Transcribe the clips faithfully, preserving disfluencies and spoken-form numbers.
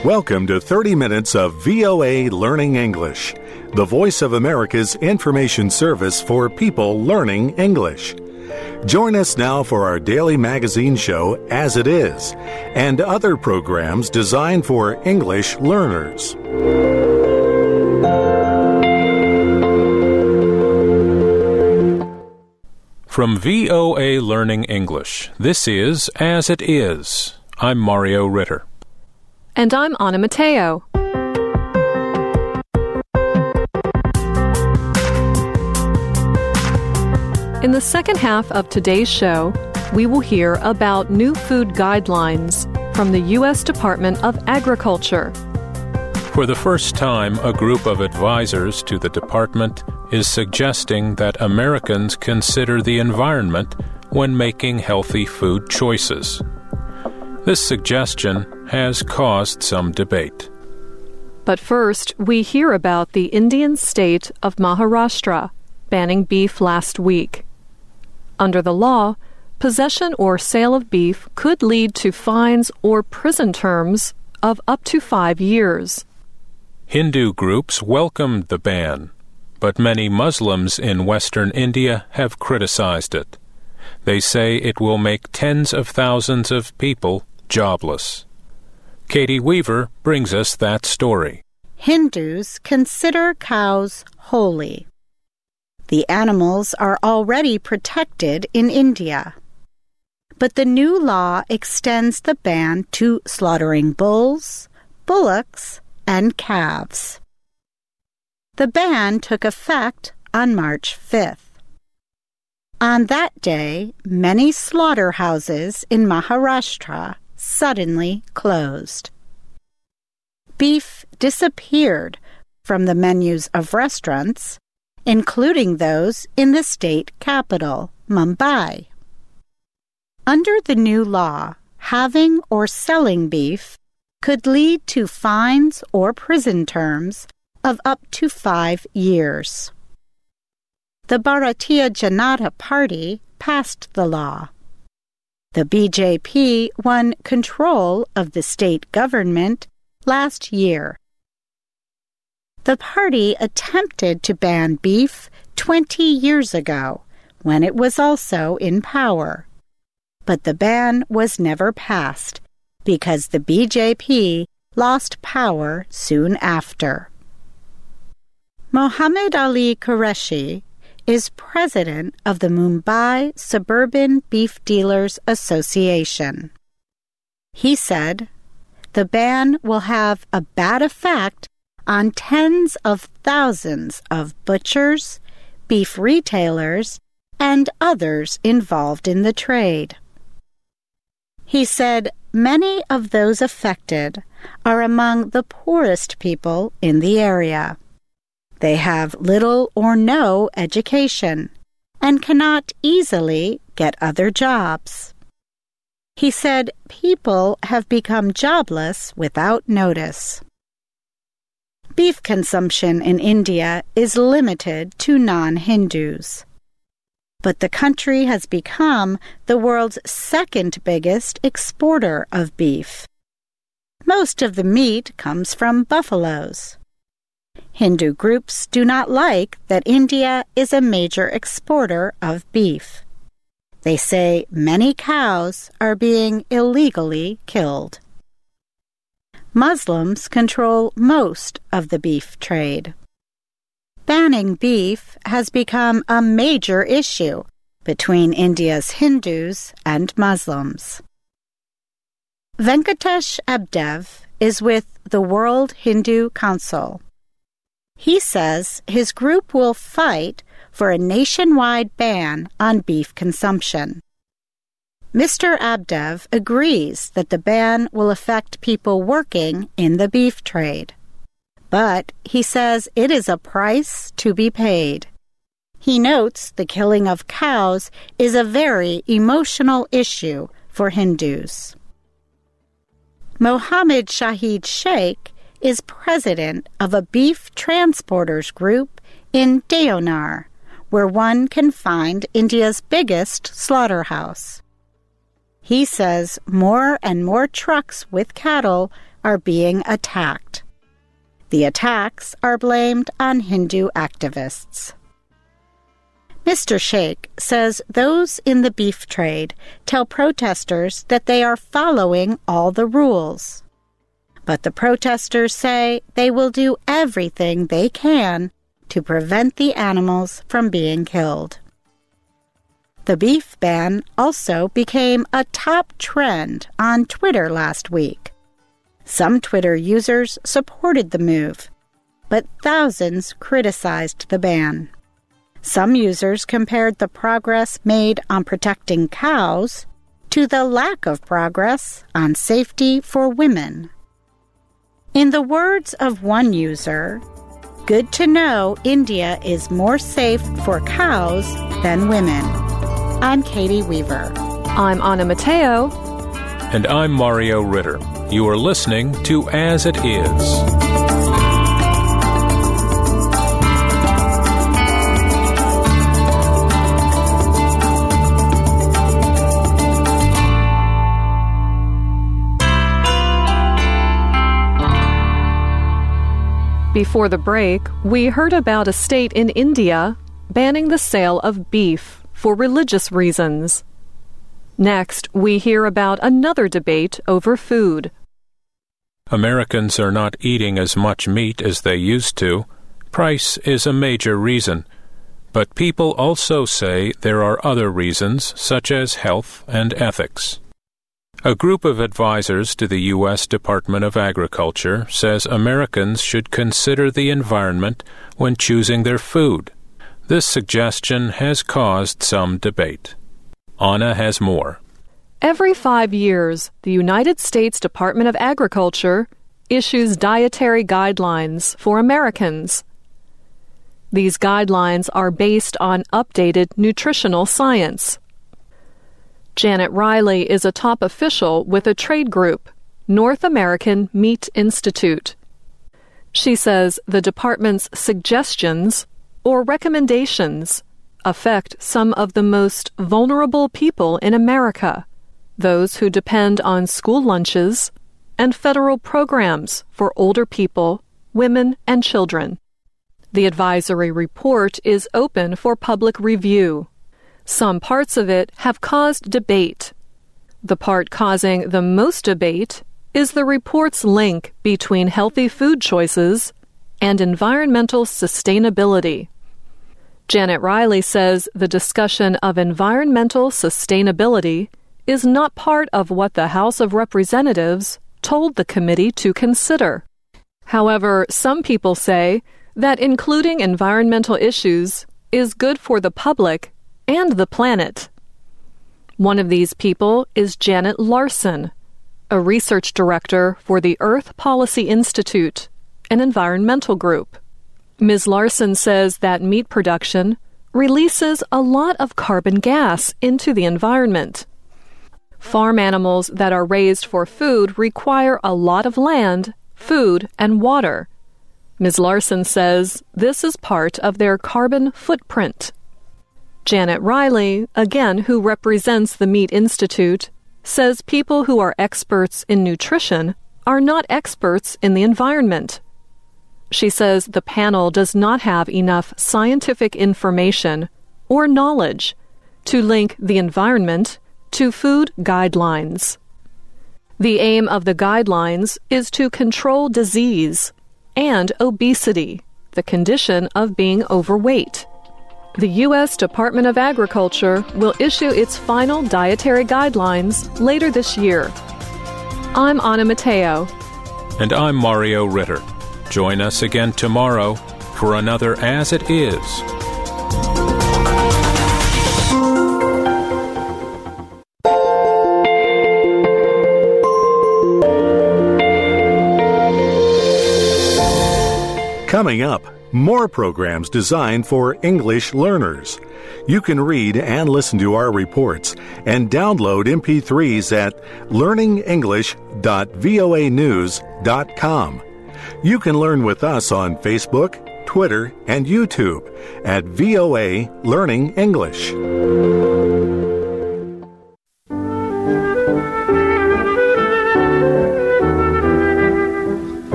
Welcome to thirty minutes of V O A Learning English, the voice of America's information service for people learning English. Join us now for our daily magazine show, As It Is, and other programs designed for English learners. From V O A Learning English, this is As It Is. I'm Mario Ritter. And I'm Anna Matteo. In the second half of today's show, we will hear about new food guidelines from the U S Department of Agriculture. For the first time, a group of advisors to the department is suggesting that Americans consider the environment when making healthy food choices. This suggestion has caused some debate. But first, we hear about the Indian state of Maharashtra banning beef last week. Under the law, possession or sale of beef could lead to fines or prison terms of up to five years. Hindu groups welcomed the ban, but many Muslims in Western India have criticized it. They say it will make tens of thousands of people jobless. Katie Weaver brings us that story. Hindus consider cows holy. The animals are already protected in India. But the new law extends the ban to slaughtering bulls, bullocks, and calves. The ban took effect on March fifth. On that day, many slaughterhouses in Maharashtra suddenly closed. Beef disappeared from the menus of restaurants, including those in the state capital, Mumbai. Under the new law, having or selling beef could lead to fines or prison terms of up to five years. The Bharatiya Janata Party passed the law. The B J P won control of the state government last year. The party attempted to ban beef twenty years ago, when it was also in power. But the ban was never passed because the B J P lost power soon after. Mohammed Ali Qureshi is president of the Mumbai Suburban Beef Dealers Association. He said, "The ban will have a bad effect on tens of thousands of butchers, beef retailers, and others involved in the trade." He said many of those affected are among the poorest people in the area. They have little or no education and cannot easily get other jobs. He said people have become jobless without notice. Beef consumption in India is limited to non-Hindus. But the country has become the world's second biggest exporter of beef. Most of the meat comes from buffaloes. Hindu groups do not like that India is a major exporter of beef. They say many cows are being illegally killed. Muslims control most of the beef trade. Banning beef has become a major issue between India's Hindus and Muslims. Venkatesh Abdev is with the World Hindu Council. He says his group will fight for a nationwide ban on beef consumption. Mister Abdev agrees that the ban will affect people working in the beef trade. But he says it is a price to be paid. He notes the killing of cows is a very emotional issue for Hindus. Mohammed Shahid Sheikh is president of a beef transporters group in Deonar, where one can find India's biggest slaughterhouse. He says more and more trucks with cattle are being attacked. The attacks are blamed on Hindu activists. Mister Sheikh says those in the beef trade tell protesters that they are following all the rules. But the protesters say they will do everything they can to prevent the animals from being killed. The beef ban also became a top trend on Twitter last week. Some Twitter users supported the move, but thousands criticized the ban. Some users compared the progress made on protecting cows to the lack of progress on safety for women. In the words of one user, "Good to know India is more safe for cows than women." I'm Katie Weaver. I'm Anna Matteo. And I'm Mario Ritter. You are listening to As It Is. Before the break, we heard about a state in India banning the sale of beef for religious reasons. Next, we hear about another debate over food. Americans are not eating as much meat as they used to. Price is a major reason. But people also say there are other reasons, such as health and ethics. A group of advisors to the U S Department of Agriculture says Americans should consider the environment when choosing their food. This suggestion has caused some debate. Anna has more. Every five years, the United States Department of Agriculture issues dietary guidelines for Americans. These guidelines are based on updated nutritional science. Janet Riley is a top official with a trade group, North American Meat Institute. She says the department's suggestions or recommendations affect some of the most vulnerable people in America, those who depend on school lunches and federal programs for older people, women, and children. The advisory report is open for public review. Some parts of it have caused debate. The part causing the most debate is the report's link between healthy food choices and environmental sustainability. Janet Riley says the discussion of environmental sustainability is not part of what the House of Representatives told the committee to consider. However, some people say that including environmental issues is good for the public and the planet. One of these people is Janet Larson, a research director for the Earth Policy Institute, an environmental group. Miz Larson says that meat production releases a lot of carbon gas into the environment. Farm animals that are raised for food require a lot of land, food, and water. Miz Larson says this is part of their carbon footprint. Janet Riley, again who represents the Meat Institute, says people who are experts in nutrition are not experts in the environment. She says the panel does not have enough scientific information or knowledge to link the environment to food guidelines. The aim of the guidelines is to control disease and obesity, the condition of being overweight. The U S Department of Agriculture will issue its final dietary guidelines later this year. I'm Anna Matteo. And I'm Mario Ritter. Join us again tomorrow for another As It Is. Coming up, more programs designed for English learners. You can read and listen to our reports and download M P threes at learning english dot voa news dot com. You can learn with us on Facebook, Twitter, and YouTube at V O A Learning English.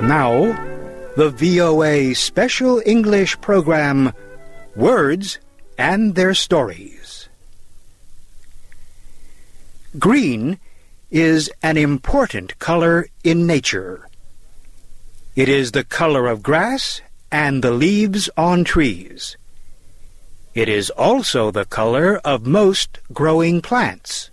Now, the V O A Special English Program, Words and Their Stories. Green is an important color in nature. It is the color of grass and the leaves on trees. It is also the color of most growing plants.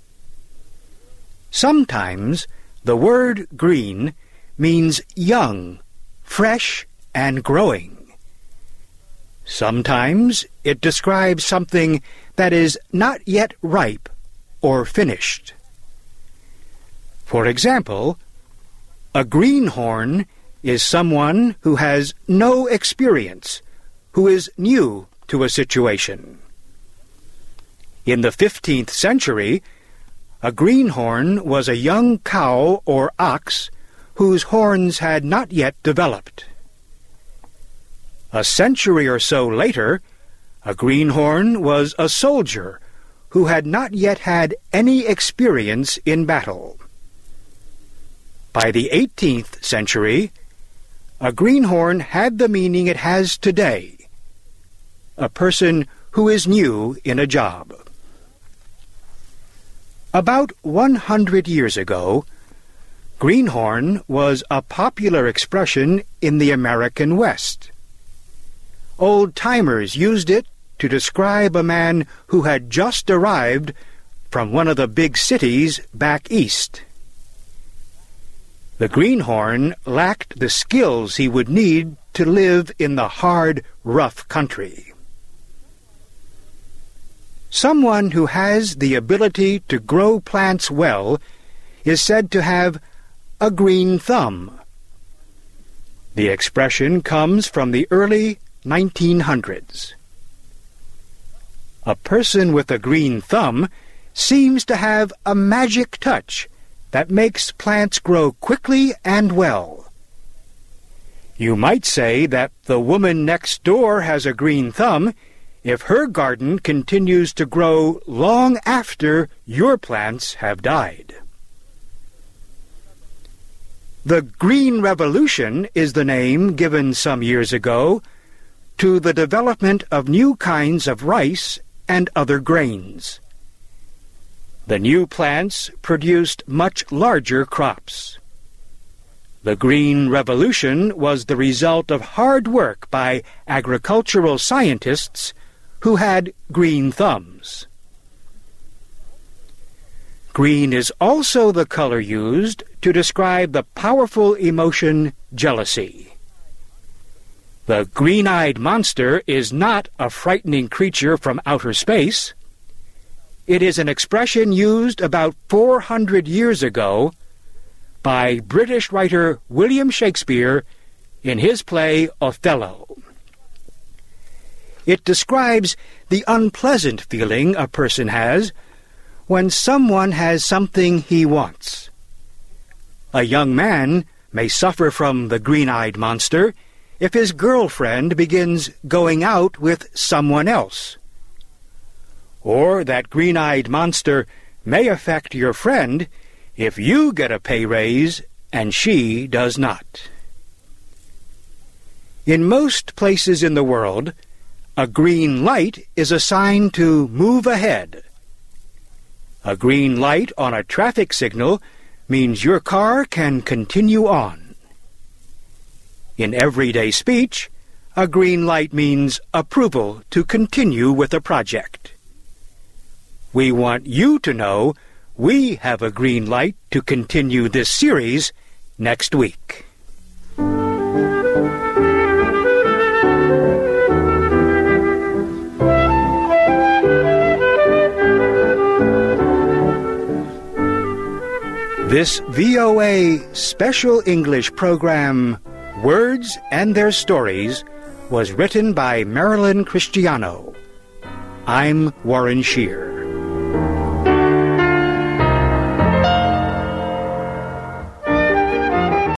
Sometimes the word green means young, fresh, and growing. Sometimes it describes something that is not yet ripe or finished. For example, a greenhorn is someone who has no experience, who is new to a situation. In the fifteenth century, a greenhorn was a young cow or ox whose horns had not yet developed. A century or so later, a greenhorn was a soldier who had not yet had any experience in battle. By the eighteenth century, a greenhorn had the meaning it has today, a person who is new in a job. About one hundred years ago, greenhorn was a popular expression in the American West. Old-timers used it to describe a man who had just arrived from one of the big cities back east. The greenhorn lacked the skills he would need to live in the hard, rough country. Someone who has the ability to grow plants well is said to have a green thumb. The expression comes from the early nineteen hundreds. A person with a green thumb seems to have a magic touch that makes plants grow quickly and well. You might say that the woman next door has a green thumb if her garden continues to grow long after your plants have died. The Green Revolution is the name given some years ago to the development of new kinds of rice and other grains. The new plants produced much larger crops. The Green Revolution was the result of hard work by agricultural scientists who had green thumbs. Green is also the color used to describe the powerful emotion jealousy. The green-eyed monster is not a frightening creature from outer space. It is an expression used about four hundred years ago by British writer William Shakespeare in his play Othello. It describes the unpleasant feeling a person has when someone has something he wants. A young man may suffer from the green-eyed monster if his girlfriend begins going out with someone else. Or that green-eyed monster may affect your friend if you get a pay raise and she does not. In most places in the world, a green light is a sign to move ahead. A green light on a traffic signal means your car can continue on. In everyday speech, a green light means approval to continue with a project. We want you to know we have a green light to continue this series next week. This V O A Special English Program, Words and Their Stories, was written by Marilyn Cristiano. I'm Warren Shear.